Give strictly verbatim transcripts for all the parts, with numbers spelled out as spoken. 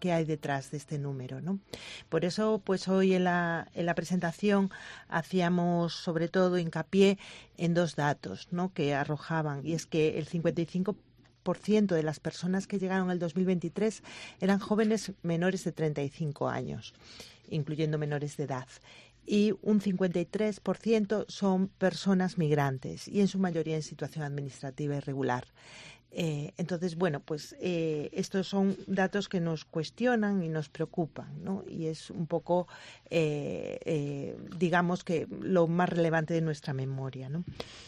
qué hay detrás de este número, ¿no? Por eso, pues hoy en la, en la presentación hacíamos sobre todo hincapié en dos datos, ¿no?, que arrojaban, y es que el cincuenta y cinco por ciento de las personas que llegaron en el dos mil veintitrés eran jóvenes menores de treinta y cinco años, incluyendo menores de edad. Y un cincuenta y tres por ciento son personas migrantes y en su mayoría en situación administrativa irregular. Eh, entonces, bueno, pues eh, estos son datos que nos cuestionan y nos preocupan, ¿no? Y es un poco, eh, eh, digamos que lo más relevante de nuestra memoria, ¿no?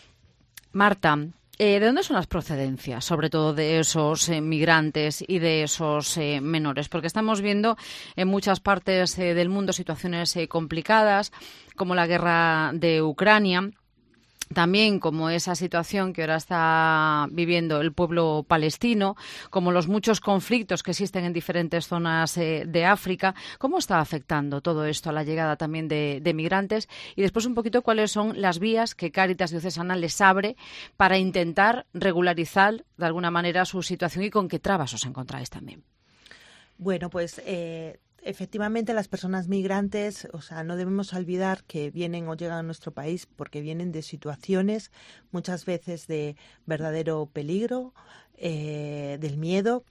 Marta, Eh, ¿de dónde son las procedencias, sobre todo de esos eh, migrantes y de esos eh, menores? Porque estamos viendo en muchas partes eh, del mundo situaciones eh, complicadas, como la guerra de Ucrania. También como esa situación que ahora está viviendo el pueblo palestino, como los muchos conflictos que existen en diferentes zonas eh, de África. ¿Cómo está afectando todo esto a la llegada también de, de migrantes? Y después un poquito cuáles son las vías que Cáritas Diocesana les abre para intentar regularizar de alguna manera su situación y con qué trabas os encontráis también. Bueno, pues... Eh... Efectivamente, las personas migrantes, o sea, no debemos olvidar que vienen o llegan a nuestro país porque vienen de situaciones muchas veces de verdadero peligro, eh, del miedo,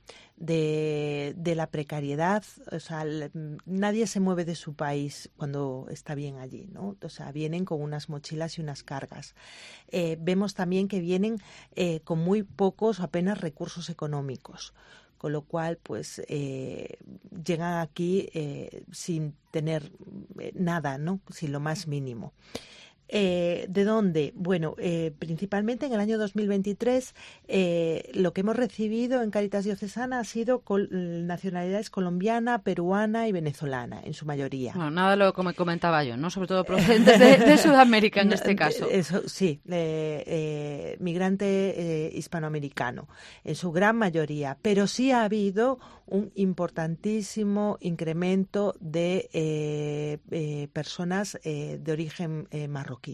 de, de la precariedad. O sea, el, nadie se mueve de su país cuando está bien allí, ¿no? O sea, vienen con unas mochilas y unas cargas. Eh, vemos también que vienen eh, con muy pocos o apenas recursos económicos, con lo cual pues eh, llegan aquí eh, sin tener eh, nada, ¿no? Sin lo más mínimo. Eh, ¿De dónde? Bueno, eh, principalmente en el año dos mil veintitrés eh, lo que hemos recibido en Cáritas Diocesana ha sido col- nacionalidades colombiana, peruana y venezolana, en su mayoría. Bueno, nada de lo que me comentaba yo, ¿no? Sobre todo procedentes de, de Sudamérica en este caso. Eso, sí, eh, eh, migrante eh, hispanoamericano, en su gran mayoría, pero sí ha habido un importantísimo incremento de eh, eh, personas eh, de origen eh, marroquí.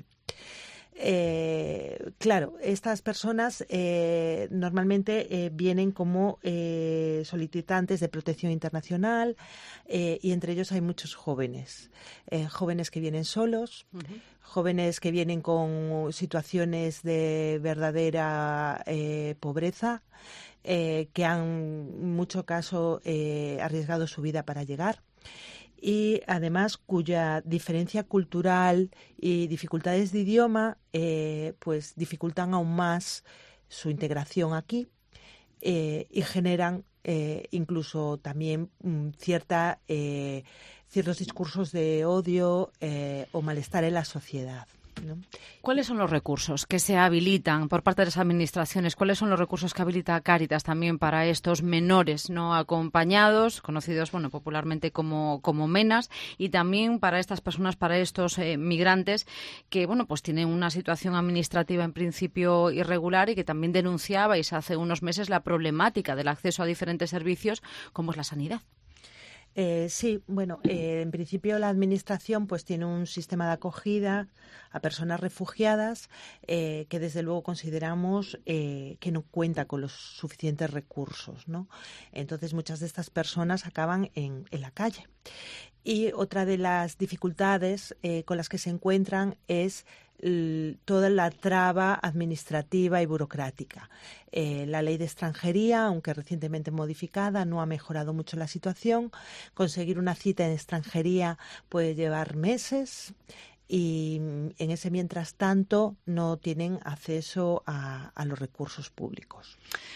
Eh, claro, estas personas eh, normalmente eh, vienen como eh, solicitantes de protección internacional eh, y entre ellos hay muchos jóvenes, eh, jóvenes que vienen solos, uh-huh. jóvenes que vienen con situaciones de verdadera eh, pobreza, eh, que han en mucho caso eh, arriesgado su vida para llegar. Y además cuya diferencia cultural y dificultades de idioma eh, pues dificultan aún más su integración aquí eh, y generan eh, incluso también mm, cierta eh, ciertos discursos de odio eh, o malestar en la sociedad, ¿no? ¿Cuáles son los recursos que se habilitan por parte de las administraciones? ¿Cuáles son los recursos que habilita Cáritas también para estos menores no acompañados, conocidos bueno popularmente como, como menas, y también para estas personas, para estos eh, migrantes que bueno pues tienen una situación administrativa en principio irregular y que también denunciabais hace unos meses la problemática del acceso a diferentes servicios como es la sanidad? Eh, sí, bueno, eh, en principio la Administración pues tiene un sistema de acogida a personas refugiadas eh, que desde luego consideramos eh, que no cuenta con los suficientes recursos, ¿no? Entonces muchas de estas personas acaban en, en la calle. Y otra de las dificultades eh, con las que se encuentran es l- toda la traba administrativa y burocrática. Eh, la ley de extranjería, aunque recientemente modificada, no ha mejorado mucho la situación. Conseguir una cita en extranjería puede llevar meses y en ese mientras tanto no tienen acceso a, a los recursos públicos.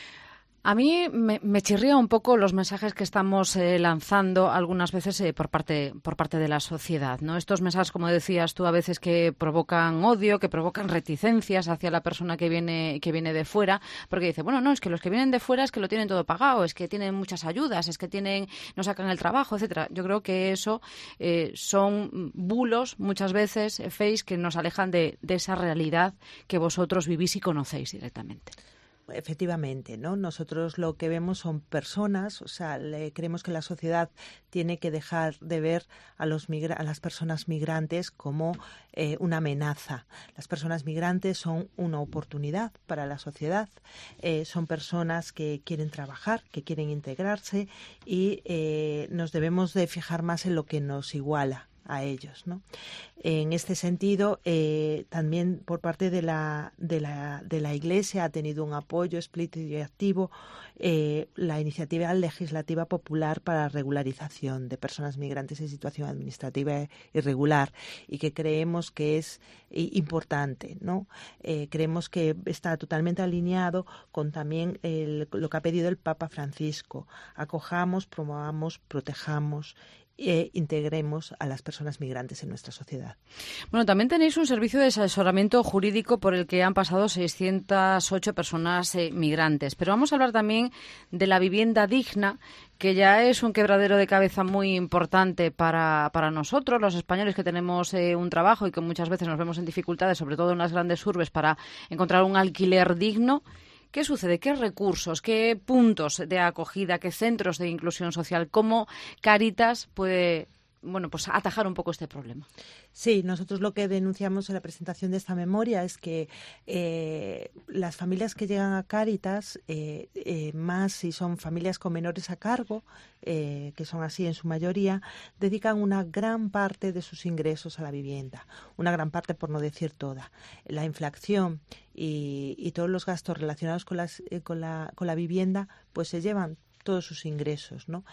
A mí me, me chirría un poco los mensajes que estamos eh, lanzando algunas veces eh, por parte por parte de la sociedad, ¿no? Estos mensajes, como decías tú, a veces que provocan odio, que provocan reticencias hacia la persona que viene que viene de fuera, porque dice, bueno, no, es que los que vienen de fuera es que lo tienen todo pagado, es que tienen muchas ayudas, es que tienen no sacan el trabajo, etcétera. Yo creo que eso eh, son bulos, muchas veces, eh, fakes, que nos alejan de, de esa realidad que vosotros vivís y conocéis directamente. efectivamente, ¿no? Nosotros lo que vemos son personas, o sea, le, creemos que la sociedad tiene que dejar de ver a, los migra- a las personas migrantes como eh, una amenaza. Las personas migrantes son una oportunidad para la sociedad, eh, son personas que quieren trabajar, que quieren integrarse y eh, nos debemos de fijar más en lo que nos iguala a ellos, ¿no? En este sentido, eh, también por parte de la, de la de la Iglesia ha tenido un apoyo explícito y activo eh, la iniciativa legislativa popular para la regularización de personas migrantes en situación administrativa irregular, y que creemos que es importante, ¿no? Eh, creemos que está totalmente alineado con también el, lo que ha pedido el Papa Francisco: acojamos, promovamos, protejamos e integremos a las personas migrantes en nuestra sociedad. Bueno, también tenéis un servicio de asesoramiento jurídico por el que han pasado seiscientas ocho personas eh, migrantes. Pero vamos a hablar también de la vivienda digna, que ya es un quebradero de cabeza muy importante para, para nosotros, los españoles que tenemos eh, un trabajo y que muchas veces nos vemos en dificultades, sobre todo en las grandes urbes, para encontrar un alquiler digno. ¿Qué sucede? ¿Qué recursos, qué puntos de acogida, qué centros de inclusión social, cómo Cáritas puede, bueno, pues atajar un poco este problema? Sí, nosotros lo que denunciamos en la presentación de esta memoria es que eh, las familias que llegan a Cáritas, eh, eh, más si son familias con menores a cargo, eh, que son así en su mayoría, dedican una gran parte de sus ingresos a la vivienda, una gran parte, por no decir toda. La inflación y, y todos los gastos relacionados con, las, eh, con, la, con la vivienda, pues se llevan todos sus ingresos, ¿no?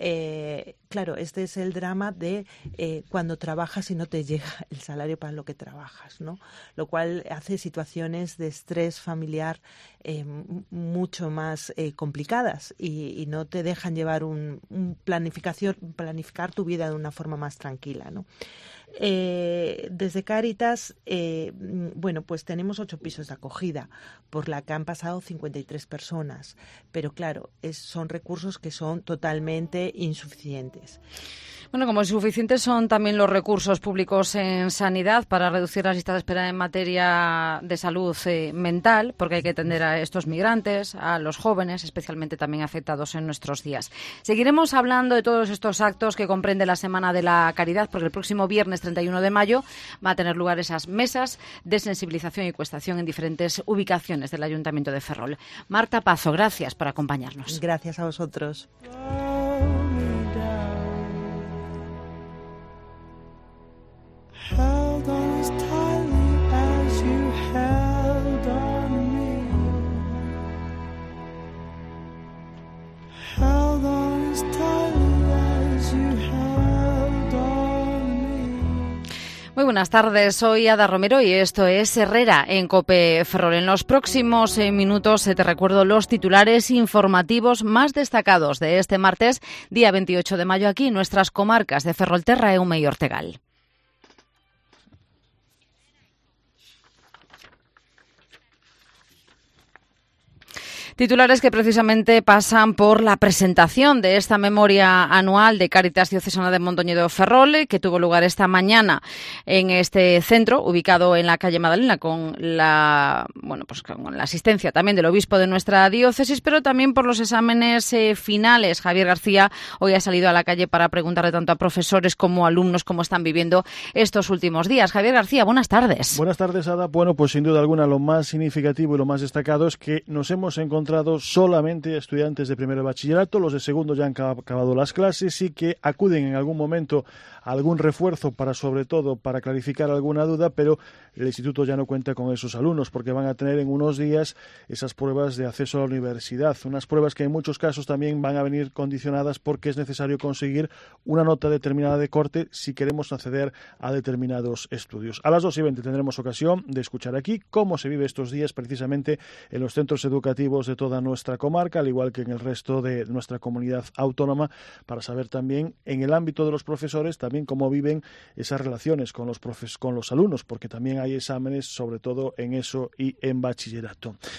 Eh, claro, este es el drama de eh, cuando trabajas y no te llega el salario para lo que trabajas, ¿no? Lo cual hace situaciones de estrés familiar eh, mucho más eh, complicadas y, y no te dejan llevar un, un planificación, planificar tu vida de una forma más tranquila, ¿no? Eh, desde Cáritas, eh, bueno, pues tenemos ocho pisos de acogida, por la que han pasado cincuenta y tres personas, pero claro, es, son recursos que son totalmente insuficientes. Bueno, como insuficientes son también los recursos públicos en sanidad para reducir las listas de espera en materia de salud eh, mental, porque hay que atender a estos migrantes, a los jóvenes, especialmente también afectados en nuestros días. Seguiremos hablando de todos estos actos que comprende la Semana de la Caridad, porque el próximo viernes treinta y uno de mayo va a tener lugar esas mesas de sensibilización y encuestación en diferentes ubicaciones del Ayuntamiento de Ferrol. Marta Pazo, gracias por acompañarnos. Gracias a vosotros. Held on as tightly as you held on me. Held on as tightly as you held on me. Muy buenas tardes, soy Ada Romero y esto es Herrera en COPE Ferrol. En los próximos eh, minutos eh, te recuerdo los titulares informativos más destacados de este martes, día veintiocho de mayo, aquí en nuestras comarcas de Ferrolterra, Eume y Ortegal. Titulares que precisamente pasan por la presentación de esta memoria anual de Cáritas Diocesana de Mondoñedo Ferrol, que tuvo lugar esta mañana en este centro, ubicado en la calle Madalena, con la bueno pues con la asistencia también del obispo de nuestra diócesis, pero también por los exámenes eh, finales. Javier García hoy ha salido a la calle para preguntarle tanto a profesores como a alumnos cómo están viviendo estos últimos días. Javier García, buenas tardes. Buenas tardes, Ada. Bueno, pues sin duda alguna lo más significativo y lo más destacado es que nos hemos encontrado solamente estudiantes de primero de bachillerato, los de segundo ya han acabado las clases y que acuden en algún momento a algún refuerzo para, sobre todo, para clarificar alguna duda, pero el instituto ya no cuenta con esos alumnos porque van a tener en unos días esas pruebas de acceso a la universidad, unas pruebas que en muchos casos también van a venir condicionadas porque es necesario conseguir una nota determinada de corte si queremos acceder a determinados estudios. A las dos y veinte tendremos ocasión de escuchar aquí cómo se vive estos días precisamente en los centros educativos de toda nuestra comarca, al igual que en el resto de nuestra comunidad autónoma, para saber también en el ámbito de los profesores también cómo viven esas relaciones con los profes, con los alumnos, porque también hay exámenes, sobre todo en eso y en bachillerato.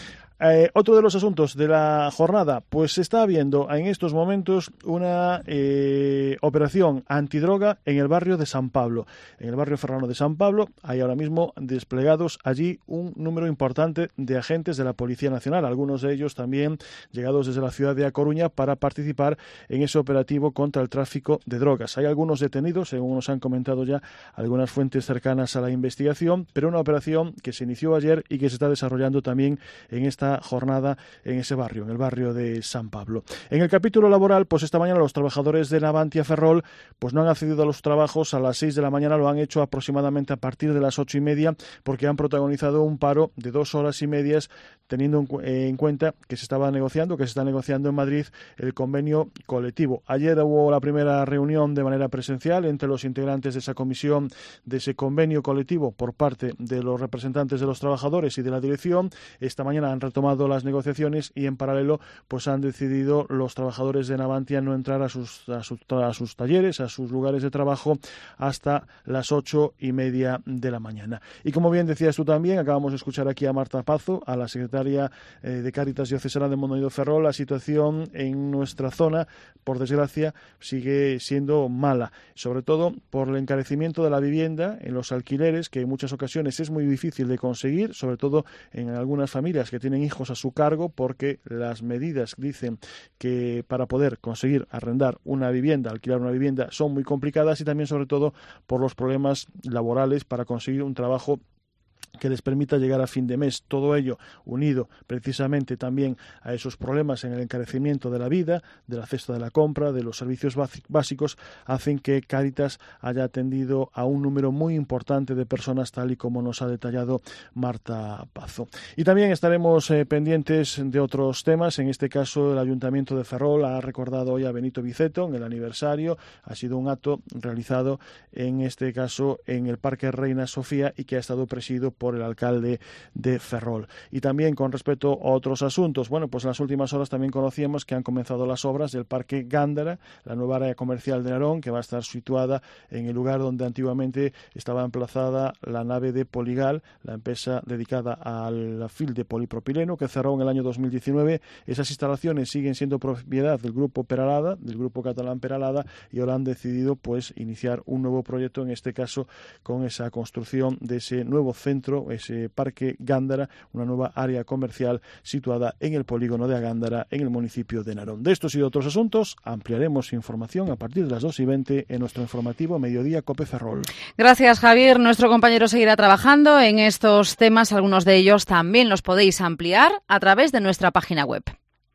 eh, otro de los asuntos de la jornada, pues se está viendo en estos momentos una eh, operación antidroga en el barrio de San Pablo. En el barrio ferrolano de San Pablo hay ahora mismo desplegados allí un número importante de agentes de la Policía Nacional, algunos de ellos también llegados desde la ciudad de A Coruña para participar en ese operativo contra el tráfico de drogas. Hay algunos detenidos, según nos han comentado ya algunas fuentes cercanas a la investigación, pero una operación que se inició ayer y que se está desarrollando también en esta jornada en ese barrio, en el barrio de San Pablo. En el capítulo laboral, pues esta mañana los trabajadores de Navantia Ferrol pues no han accedido a los trabajos a las seis de la mañana, lo han hecho aproximadamente a partir de las ocho y media, porque han protagonizado un paro de dos horas y medias, teniendo en, cu- en cuenta que se estaba negociando, que se está negociando en Madrid el convenio colectivo. Ayer hubo la primera reunión de manera presencial entre los integrantes de esa comisión, de ese convenio colectivo, por parte de los representantes de los trabajadores y de la dirección. Esta mañana han retomado las negociaciones y en paralelo pues han decidido los trabajadores de Navantia no entrar a sus, a sus, a sus talleres, a sus lugares de trabajo hasta las ocho y media de la mañana. Y como bien decías tú también, acabamos de escuchar aquí a Marta Pazo, a la secretaria eh, de Cáritas Diocesana de Mondoñedo Ferrol. La situación en nuestra zona, por desgracia, sigue siendo mala, sobre todo por el encarecimiento de la vivienda en los alquileres, que en muchas ocasiones es muy difícil de conseguir, sobre todo en algunas familias que tienen hijos a su cargo, porque las medidas dicen que para poder conseguir arrendar una vivienda, alquilar una vivienda, son muy complicadas, y también sobre todo por los problemas laborales para conseguir un trabajo que les permita llegar a fin de mes. Todo ello unido precisamente también a esos problemas en el encarecimiento de la vida, de la cesta de la compra, de los servicios básicos, hacen que Cáritas haya atendido a un número muy importante de personas, tal y como nos ha detallado Marta Pazo. Y también estaremos eh, pendientes de otros temas. En este caso, el Ayuntamiento de Ferrol ha recordado hoy a Benito Viceto en el aniversario. Ha sido un acto realizado, en este caso, en el Parque Reina Sofía, y que ha estado presidido por el alcalde de Ferrol. Y también con respecto a otros asuntos, bueno, pues en las últimas horas también conocíamos que han comenzado las obras del Parque Gándara, la nueva área comercial de Narón, que va a estar situada en el lugar donde antiguamente estaba emplazada la nave de Poligal, la empresa dedicada al fil de polipropileno, que cerró en el año dos mil diecinueve. Esas instalaciones siguen siendo propiedad del grupo Peralada, del grupo catalán Peralada, y ahora han decidido pues iniciar un nuevo proyecto, en este caso con esa construcción de ese nuevo centro, ese Parque Gándara, una nueva área comercial situada en el polígono de Agándara, en el municipio de Narón. De estos y de otros asuntos ampliaremos información a partir de las dos y veinte en nuestro informativo Mediodía Cope Ferrol. Gracias, Javier. Nuestro compañero seguirá trabajando en estos temas. Algunos de ellos también los podéis ampliar a través de nuestra página web.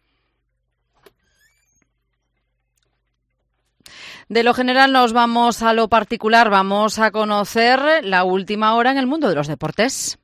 De lo general nos vamos a lo particular. Vamos a conocer la última hora en el mundo de los deportes.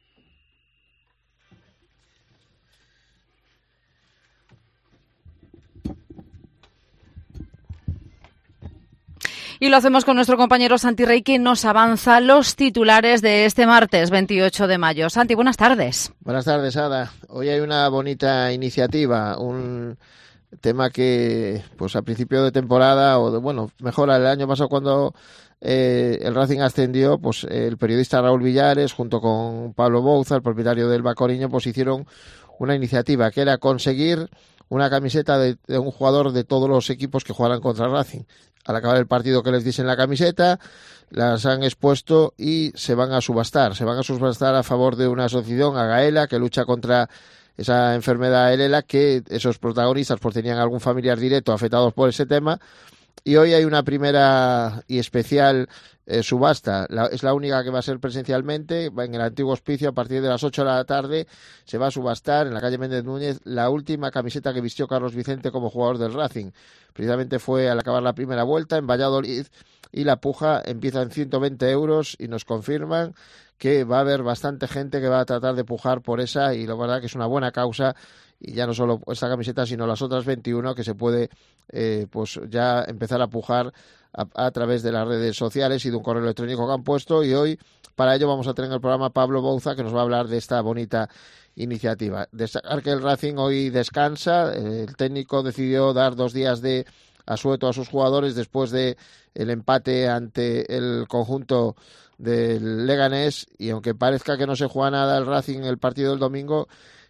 Y lo hacemos con nuestro compañero Santi Rey, que nos avanza los titulares de este martes veintiocho de mayo. Santi, buenas tardes. Buenas tardes, Ada. Hoy hay una bonita iniciativa, un tema que pues a principio de temporada, o de, bueno, mejor el año pasado cuando eh, el Racing ascendió, pues el periodista Raúl Villares junto con Pablo Bouza, el propietario del Bacoriño, pues hicieron una iniciativa que era conseguir una camiseta de, de un jugador de todos los equipos que jugaran contra Racing. Al acabar el partido, que les dicen la camiseta, las han expuesto y se van a subastar. Se van a subastar a favor de una asociación, Agaela, que lucha contra esa enfermedad E L E L A, que esos protagonistas pues tenían algún familiar directo afectados por ese tema. Y hoy hay una primera y especial eh, subasta. La, es la única que va a ser presencialmente en el antiguo hospicio. A partir de las ocho de la tarde se va a subastar en la calle Méndez Núñez la última camiseta que vistió Carlos Vicente como jugador del Racing. Precisamente fue al acabar la primera vuelta en Valladolid, y la puja empieza en ciento veinte euros, y nos confirman que va a haber bastante gente que va a tratar de pujar por esa, y la verdad que es una buena causa. Y ya no solo esta camiseta, sino las otras veintiuna que se puede eh, pues ya empezar a pujar a, a través de las redes sociales y de un correo electrónico que han puesto. Y hoy para ello vamos a tener en el programa Pablo Bouza, que nos va a hablar de esta bonita iniciativa. Destacar que el Racing hoy descansa. El técnico decidió dar dos días de asueto a sus jugadores después de el empate ante el conjunto del Leganés, y aunque parezca que no se juega nada el Racing en el partido del domingo,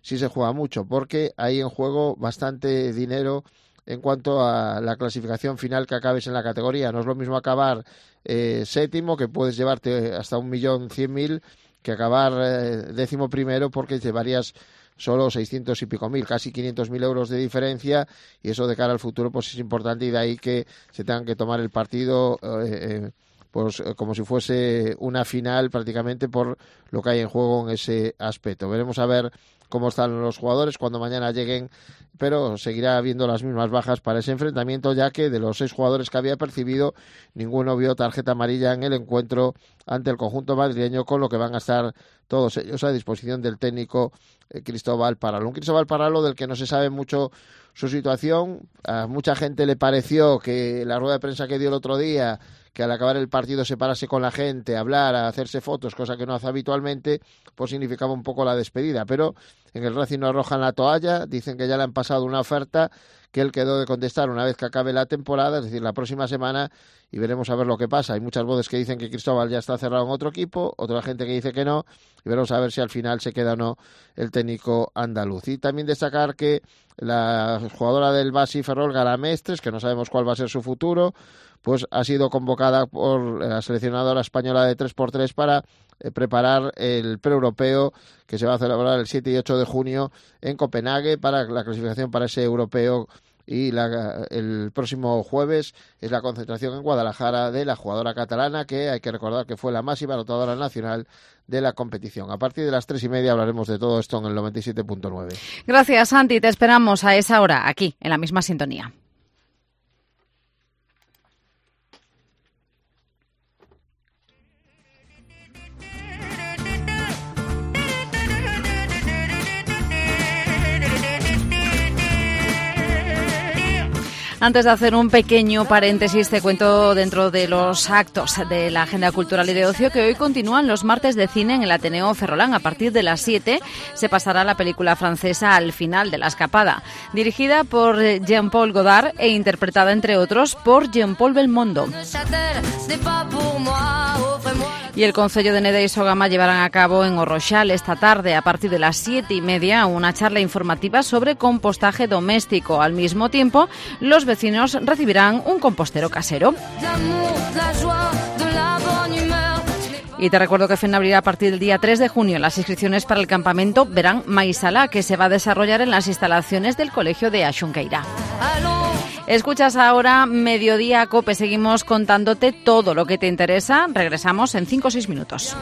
sí se juega mucho, porque hay en juego bastante dinero en cuanto a la clasificación final que acabes en la categoría. No es lo mismo acabar eh, séptimo, que puedes llevarte hasta un millón cien mil, que acabar eh, décimo primero, porque llevarías solo seiscientos y pico mil, casi quinientos mil euros de diferencia, y eso de cara al futuro pues es importante, y de ahí que se tengan que tomar el partido eh, eh, pues como si fuese una final prácticamente, por lo que hay en juego en ese aspecto. Veremos a ver cómo están los jugadores cuando mañana lleguen, pero seguirá habiendo las mismas bajas para ese enfrentamiento, ya que de los seis jugadores que había percibido, ninguno vio tarjeta amarilla en el encuentro ante el conjunto madrileño, con lo que van a estar todos ellos a disposición del técnico eh, Cristóbal Parralo. Un Cristóbal Parralo del que no se sabe mucho su situación. A mucha gente le pareció que la rueda de prensa que dio el otro día, que al acabar el partido se parase con la gente, hablar, a hacerse fotos, cosa que no hace habitualmente, pues significaba un poco la despedida. Pero en el Racing no arrojan la toalla, dicen que ya le han pasado una oferta que él quedó de contestar una vez que acabe la temporada, es decir, la próxima semana, y veremos a ver lo que pasa. Hay muchas voces que dicen que Cristóbal ya está cerrado en otro equipo, otra gente que dice que no, y veremos a ver si al final se queda o no el técnico andaluz. Y también destacar que la jugadora del Basi Ferrol, Gara Mestres, que no sabemos cuál va a ser su futuro, pues ha sido convocada por la seleccionadora española de tres por tres para eh, preparar el pre-europeo que se va a celebrar el siete y ocho de junio en Copenhague, para la clasificación para ese europeo. Y la, el próximo jueves es la concentración en Guadalajara de la jugadora catalana, que hay que recordar que fue la máxima anotadora nacional de la competición. A partir de las tres y media hablaremos de todo esto en el noventa y siete punto nueve. Gracias, Santi. Te esperamos a esa hora, aquí, en la misma sintonía. Antes de hacer un pequeño paréntesis, te cuento dentro de los actos de la agenda cultural y de ocio que hoy continúan los martes de cine en el Ateneo Ferrolán. A partir de las siete se pasará la película francesa Al final de la escapada, dirigida por Jean-Paul Godard e interpretada, entre otros, por Jean-Paul Belmondo. Y el Concello de Neda y Sogama llevarán a cabo en Orroxal esta tarde, a partir de las siete y media, una charla informativa sobre compostaje doméstico. Al mismo tiempo, los vecinos recibirán un compostero casero. Y te recuerdo que FEN abrirá a partir del día tres de junio las inscripciones para el campamento Verán Maisala, que se va a desarrollar en las instalaciones del Colegio de Axunqueira. Escuchas ahora Mediodía Cope. Seguimos contándote todo lo que te interesa. Regresamos en cinco o seis minutos.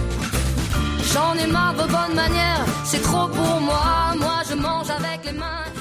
J'en ai marre vos bonnes manières, c'est trop pour moi, moi je mange avec les mains.